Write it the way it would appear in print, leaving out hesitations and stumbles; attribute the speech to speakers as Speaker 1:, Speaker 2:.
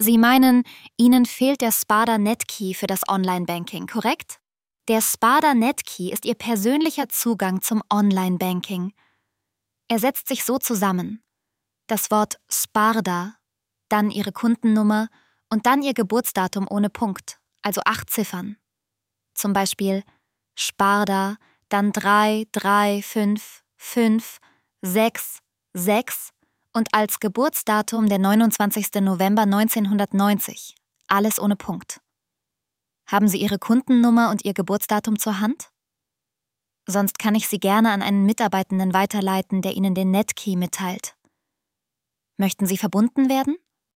Speaker 1: Sie meinen, Ihnen fehlt der Sparda Netkey für das Online-Banking, korrekt? Der Sparda Netkey ist Ihr persönlicher Zugang zum Online-Banking. Er setzt sich so zusammen: das Wort Sparda, dann Ihre Kundennummer und dann Ihr Geburtsdatum ohne Punkt, also 8 Ziffern. Zum Beispiel Sparda, dann 3, 3, 5, 5, 6, 6 und als Geburtsdatum der 29. November 1990. Alles ohne Punkt. Haben Sie Ihre Kundennummer und Ihr Geburtsdatum zur Hand? Sonst kann ich Sie gerne an einen Mitarbeitenden weiterleiten, der Ihnen den Netkey mitteilt. Möchten Sie verbunden werden?